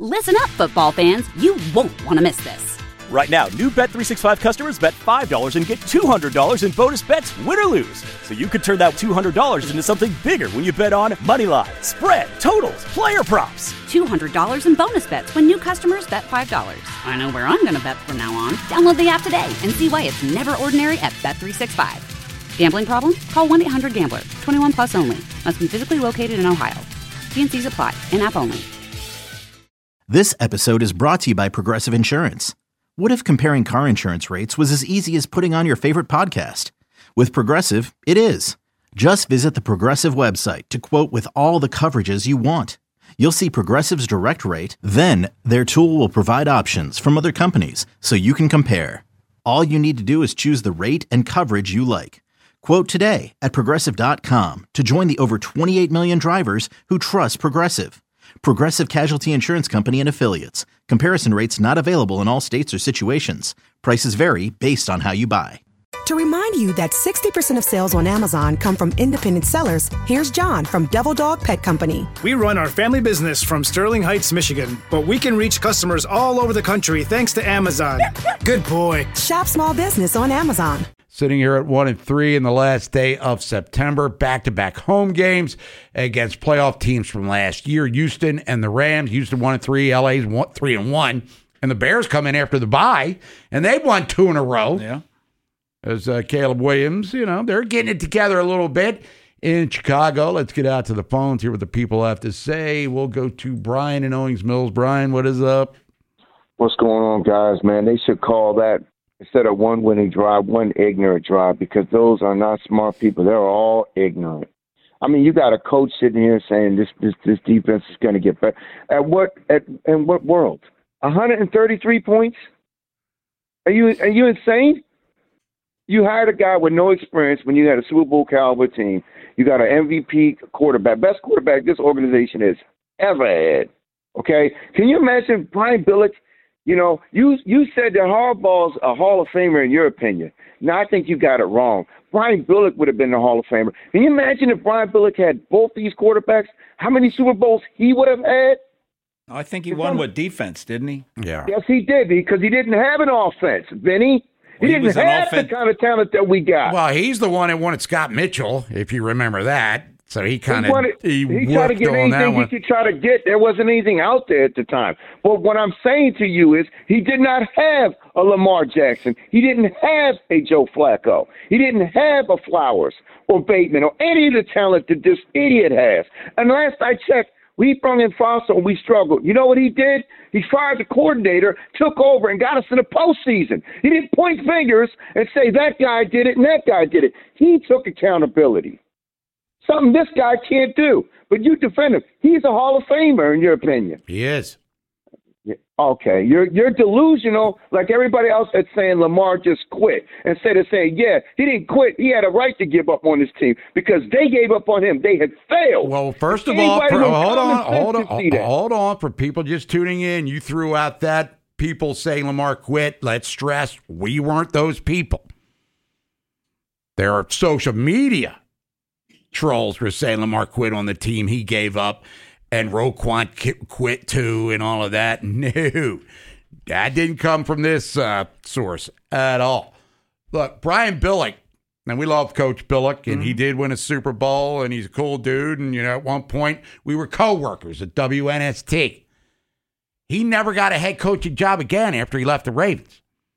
Listen up, football fans. You won't want to miss this. Right now, new Bet365 customers bet $5 and get $200 in bonus bets, win or lose. So you could turn that $200 into something bigger when you bet on moneyline, spread, totals, player props. $200 in bonus bets when new customers bet $5. I know where I'm going to bet from now on. Download the app today and see why it's never ordinary at Bet365. Gambling problem? Call 1-800-GAMBLER. 21 plus only. Must be physically located in Ohio. T&Cs apply. In-app only. This episode is brought to you by Progressive Insurance. What if comparing car insurance rates was as easy as putting on your favorite podcast? With Progressive, it is. Just visit the Progressive website to quote with all the coverages you want. You'll see Progressive's direct rate, then their tool will provide options from other companies so you can compare. All you need to do is choose the rate and coverage you like. Quote today at Progressive.com to join the over 28 million drivers who trust Progressive. Progressive Casualty Insurance Company and Affiliates. Comparison rates not available in all states or situations. Prices vary based on how you buy. To remind you that 60% of sales on Amazon come from independent sellers, here's John from Devil Dog Pet Company. We run our family business from Sterling Heights, Michigan, but we can reach customers all over the country thanks to Amazon. Good boy. Shop small business on Amazon. Sitting here at 1-3 in the last day of September, back-to-back home games against playoff teams from last year, Houston and the Rams. Houston 1-3, LA's 3-1, and the Bears come in after the bye, and they've won 2 in a row. Yeah. As Caleb Williams, they're getting it together a little bit in Chicago. Let's get out to the phones, hear what the people have to say. We'll go to Brian in Owings Mills. Brian, what is up? What's going on, guys, man? They should call that, instead of one winning drive, one ignorant drive, because those are not smart people. They're all ignorant. I mean, you got a coach sitting here saying this defense is going to get better. In what world? 133 points? Are you insane? You hired a guy with no experience when you had a Super Bowl caliber team. You got an MVP quarterback, best quarterback this organization has ever had. Okay? Can you imagine Brian Billick? You said that Harbaugh's a Hall of Famer in your opinion. Now, I think you got it wrong. Brian Billick would have been the Hall of Famer. Can you imagine if Brian Billick had both these quarterbacks, how many Super Bowls he would have had? I think he won with defense, didn't he? Yeah. Yes, he did, because he didn't have an offense, Vinny. He didn't have the kind of talent that we got. Well, he's the one that wanted Scott Mitchell, if you remember that. So he kind of he worked tried to get on that anything one. he could try to get. There wasn't anything out there at the time. But what I'm saying to you is he did not have a Lamar Jackson. He didn't have a Joe Flacco. He didn't have a Flowers or Bateman or any of the talent that this idiot has. And last I checked, we brought in Foster and we struggled. You know what he did? He fired the coordinator, took over, and got us in the postseason. He didn't point fingers and say that guy did it and that guy did it. He took accountability. Something this guy can't do. But you defend him. He's a Hall of Famer, in your opinion. He is. Yeah, okay. You're delusional like everybody else that's saying Lamar just quit. Instead of saying, yeah, he didn't quit. He had a right to give up on his team because they gave up on him. They had failed. Well, first of all, hold on. For people just tuning in, you threw out that people saying Lamar quit. Let's stress, we weren't those people. There are social media trolls were saying Lamar quit on the team he gave up, and Roquan quit too, and all of that. No, that didn't come from this source at all. Look, Brian Billick, and we love Coach Billick, and he did win a Super Bowl, and he's a cool dude, and at one point we were co-workers at WNST. He never got a head coaching job again after he left the Ravens.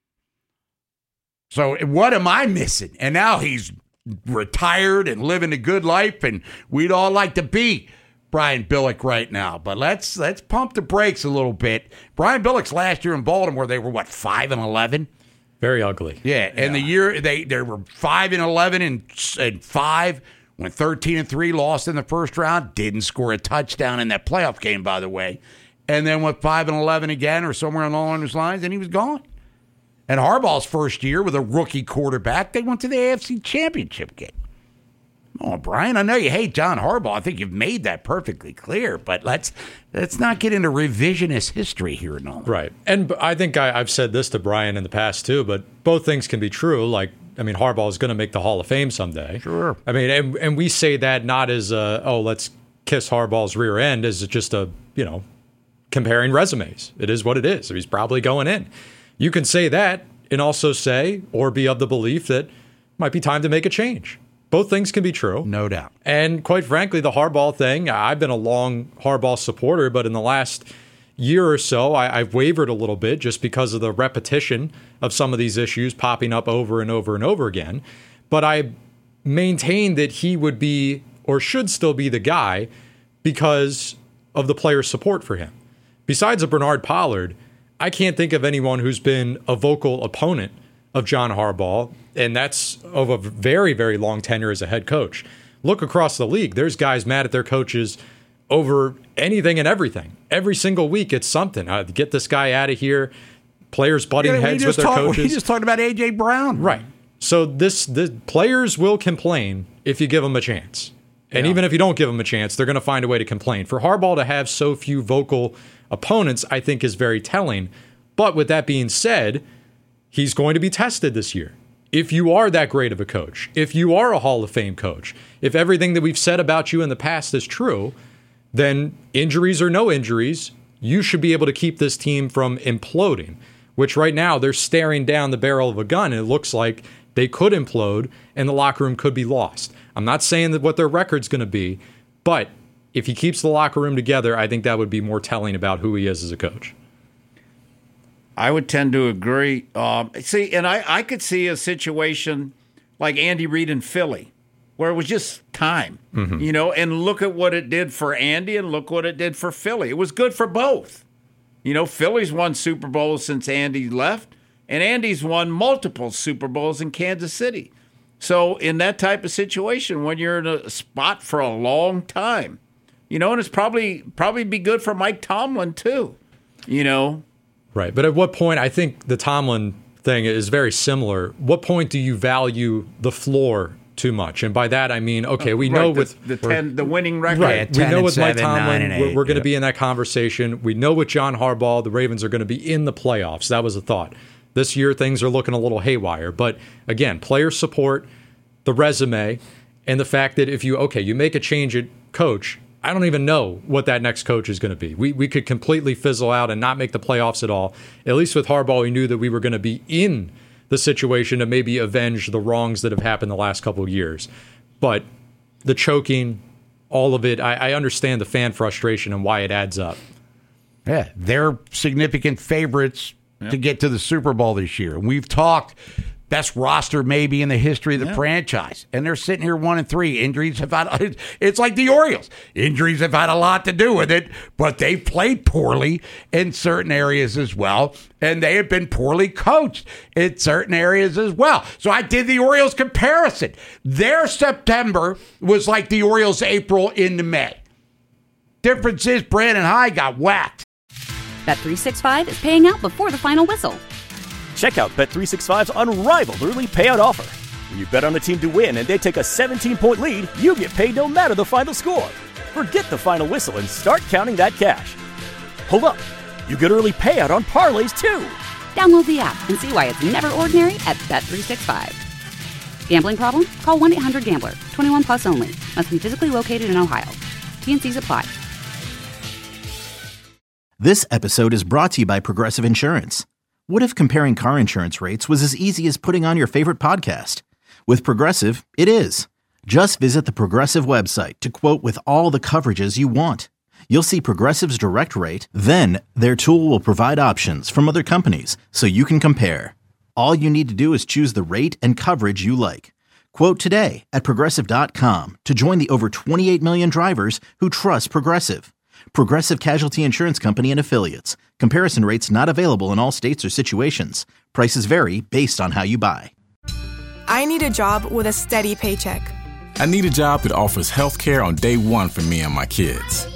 So what am I missing? And now he's retired and living a good life, and we'd all like to be Brian Billick right now. But let's pump the brakes a little bit. Brian Billick's last year in Baltimore, they were 5-11? Very ugly. Yeah, and the year they were 5-11 and 5, went 13-3, lost in the first round, didn't score a touchdown in that playoff game, by the way, and then went 5-11 again or somewhere along those lines, and he was gone. And Harbaugh's first year with a rookie quarterback, they went to the AFC Championship game. Oh, Brian, I know you hate John Harbaugh. I think you've made that perfectly clear. But let's not get into revisionist history here, Nolan. Right. And I think I've said this to Brian in the past, too, but both things can be true. Like, Harbaugh is going to make the Hall of Fame someday. Sure. And we say that not as, let's kiss Harbaugh's rear end, as just a, comparing resumes. It is what it is. He's probably going in. You can say that and also say or be of the belief that it might be time to make a change. Both things can be true. No doubt. And quite frankly, the Harbaugh thing, I've been a long Harbaugh supporter, but in the last year or so, I've wavered a little bit just because of the repetition of some of these issues popping up over and over and over again. But I maintain that he would be or should still be the guy because of the players' support for him. Besides a Bernard Pollard, I can't think of anyone who's been a vocal opponent of John Harbaugh, and that's of a very, very long tenure as a head coach. Look across the league. There's guys mad at their coaches over anything and everything. Every single week, it's something. Get this guy out of here. Players butting heads with their coaches. We just talked about A.J. Brown. Right. So the players will complain if you give them a chance. And even if you don't give them a chance, they're going to find a way to complain. For Harbaugh to have so few vocal opponents, I think is very telling. But with that being said, he's going to be tested this year. If you are that great of a coach, if you are a Hall of Fame coach, if everything that we've said about you in the past is true, then injuries or no injuries, you should be able to keep this team from imploding, which right now they're staring down the barrel of a gun, and it looks like they could implode and the locker room could be lost. I'm not saying that what their record's going to be, but if he keeps the locker room together, I think that would be more telling about who he is as a coach. I would tend to agree. And I could see a situation like Andy Reid in Philly, where it was just time, and look at what it did for Andy and look what it did for Philly. It was good for both. Philly's won Super Bowls since Andy left, and Andy's won multiple Super Bowls in Kansas City. So in that type of situation, when you're in a spot for a long time, and it's probably be good for Mike Tomlin too, Right. But at what point, I think the Tomlin thing is very similar. What point do you value the floor too much? And by that, I mean, okay, we know with the winning record. Right. We know with Mike Tomlin, we're going to be in that conversation. We know with John Harbaugh, the Ravens are going to be in the playoffs. That was a thought. This year, things are looking a little haywire. But again, player support, the resume, and the fact that if you make a change at coach, I don't even know what that next coach is going to be. We could completely fizzle out and not make the playoffs at all. At least with Harbaugh, we knew that we were going to be in the situation to maybe avenge the wrongs that have happened the last couple of years. But the choking, all of it, I understand the fan frustration and why it adds up. Yeah, they're significant favorites to get to the Super Bowl this year. And we've talked best roster maybe in the history of the franchise. And they're sitting here 1-3. Injuries have had, it's like the Orioles. Injuries have had a lot to do with it, but they've played poorly in certain areas as well. And they have been poorly coached in certain areas as well. So I did the Orioles comparison. Their September was like the Orioles' April into May. Difference is Brandon Hyde got whacked. Bet365 is paying out before the final whistle. Check out Bet365's unrivaled early payout offer. When you bet on a team to win and they take a 17-point lead, you get paid no matter the final score. Forget the final whistle and start counting that cash. Hold up. You get early payout on parlays, too. Download the app and see why it's never ordinary at Bet365. Gambling problem? Call 1-800-GAMBLER. 21 plus only. Must be physically located in Ohio. T&Cs apply. This episode is brought to you by Progressive Insurance. What if comparing car insurance rates was as easy as putting on your favorite podcast? With Progressive, it is. Just visit the Progressive website to quote with all the coverages you want. You'll see Progressive's direct rate, then their tool will provide options from other companies so you can compare. All you need to do is choose the rate and coverage you like. Quote today at Progressive.com to join the over 28 million drivers who trust Progressive. Progressive Casualty Insurance Company and Affiliates. Comparison rates not available in all states or situations. Prices vary based on how you buy. I need a job with a steady paycheck. I need a job that offers health care on day one for me and my kids.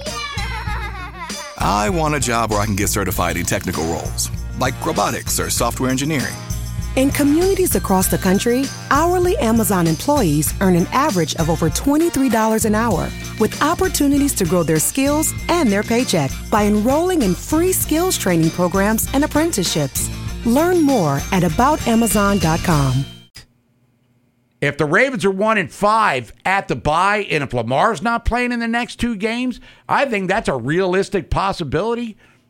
I want a job where I can get certified in technical roles, like robotics or software engineering. In communities across the country, hourly Amazon employees earn an average of over $23 an hour, with opportunities to grow their skills and their paycheck by enrolling in free skills training programs and apprenticeships. Learn more at aboutamazon.com. If the Ravens are 1-5 at the bye, and if Lamar's not playing in the next two games, I think that's a realistic possibility.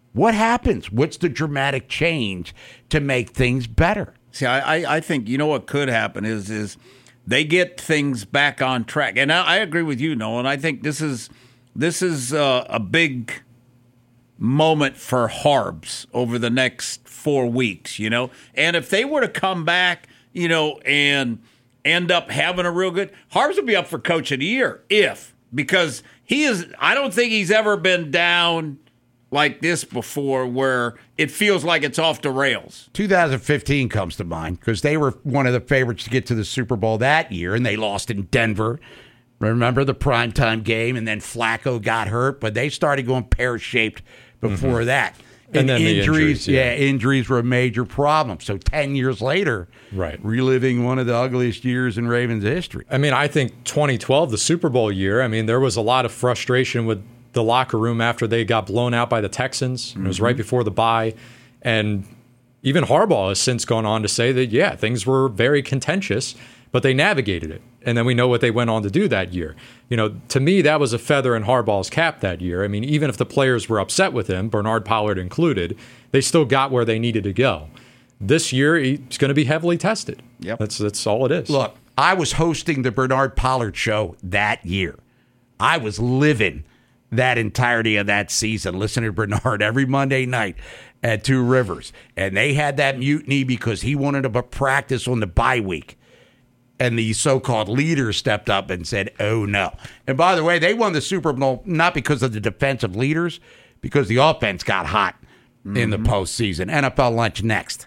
What happens? What's the dramatic change to make things better? See, I think, what could happen is they get things back on track. And I agree with you, Nolan. I think this is a big moment for Harbs over the next 4 weeks, And if they were to come back, and end up having a real good, Harbs would be up for Coach of the Year because I don't think he's ever been down like this before where it feels like it's off the rails. 2015 comes to mind because they were one of the favorites to get to the Super Bowl that year, and they lost in Denver. Remember the primetime game, and then Flacco got hurt, but they started going pear-shaped before that. And then injuries, the injuries, injuries were a major problem. So 10 years later, reliving one of the ugliest years in Ravens history. I mean, I think 2012, the Super Bowl year, there was a lot of frustration with the locker room after they got blown out by the Texans. It was right before the bye. And even Harbaugh has since gone on to say that, things were very contentious, but they navigated it. And then we know what they went on to do that year. To me, that was a feather in Harbaugh's cap that year. Even if the players were upset with him, Bernard Pollard included, they still got where they needed to go. This year, he's going to be heavily tested. Yep. That's all it is. Look, I was hosting the Bernard Pollard show that year. I was living that entirety of that season, listening to Bernard every Monday night at Two Rivers. And they had that mutiny because he wanted to practice on the bye week. And the so-called leaders stepped up and said, oh, no. And by the way, they won the Super Bowl not because of the defensive leaders, because the offense got hot in the postseason. NFL Lunch next.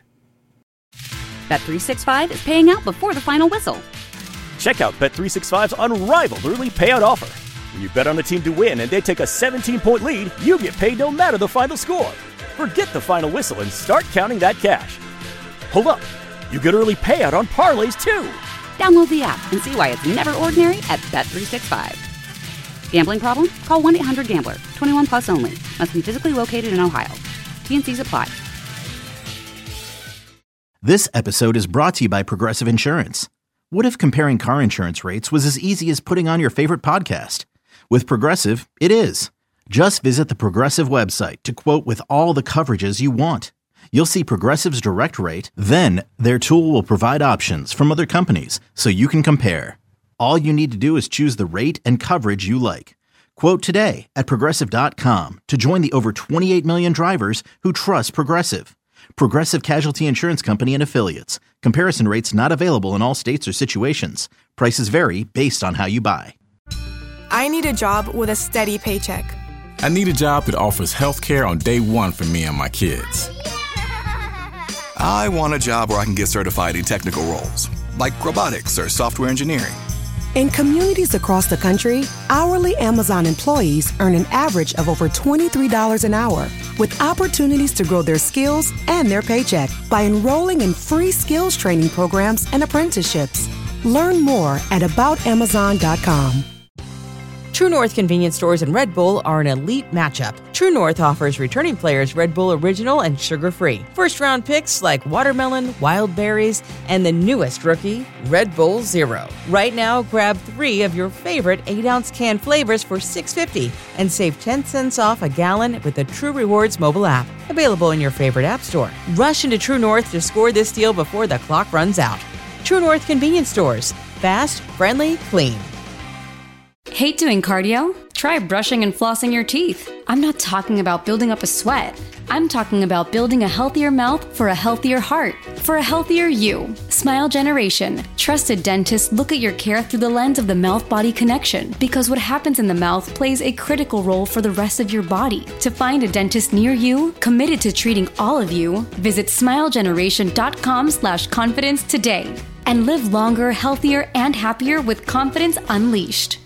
Bet365 is paying out before the final whistle. Check out Bet365's unrivaled early payout offer. When you bet on a team to win and they take a 17-point lead, you get paid no matter the final score. Forget the final whistle and start counting that cash. Hold up. You get early payout on parlays, too. Download the app and see why it's never ordinary at Bet365. Gambling problem? Call 1-800-GAMBLER. 21 plus only. Must be physically located in Ohio. T&Cs apply. This episode is brought to you by Progressive Insurance. What if comparing car insurance rates was as easy as putting on your favorite podcast? With Progressive, it is. Just visit the Progressive website to quote with all the coverages you want. You'll see Progressive's direct rate, then their tool will provide options from other companies so you can compare. All you need to do is choose the rate and coverage you like. Quote today at Progressive.com to join the over 28 million drivers who trust Progressive. Progressive Casualty Insurance Company and Affiliates. Comparison rates not available in all states or situations. Prices vary based on how you buy. I need a job with a steady paycheck. I need a job that offers health care on day one for me and my kids. I want a job where I can get certified in technical roles, like robotics or software engineering. In communities across the country, hourly Amazon employees earn an average of over $23 an hour, with opportunities to grow their skills and their paycheck by enrolling in free skills training programs and apprenticeships. Learn more at aboutamazon.com. True North convenience stores and Red Bull are an elite matchup. True North offers returning players Red Bull Original and sugar-free. First-round picks like watermelon, wild berries, and the newest rookie, Red Bull Zero. Right now, grab 3 of your favorite 8-ounce can flavors for $6.50 and save 10 cents off a gallon with the True Rewards mobile app. Available in your favorite app store. Rush into True North to score this deal before the clock runs out. True North convenience stores. Fast, friendly, clean. Hate doing cardio? Try brushing and flossing your teeth. I'm not talking about building up a sweat. I'm talking about building a healthier mouth for a healthier heart, for a healthier you. Smile Generation. Trusted dentists look at your care through the lens of the mouth-body connection, because what happens in the mouth plays a critical role for the rest of your body. To find a dentist near you, committed to treating all of you, visit smilegeneration.com/confidence today and live longer, healthier, and happier with confidence unleashed.